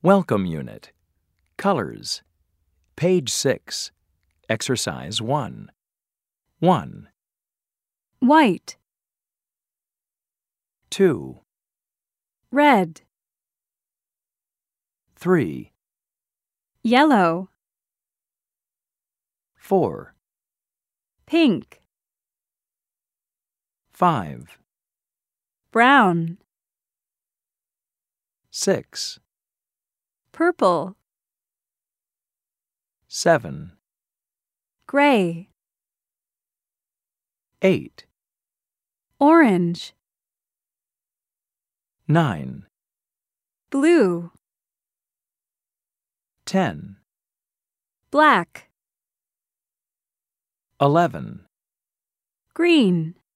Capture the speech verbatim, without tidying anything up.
Welcome Unit. Colors. Page six. Exercise one. one. White, two. red, three. yellow, four. pink, five. brown, six. purple, seven. gray, eight. orange, nine. blue, ten. black, eleven. green.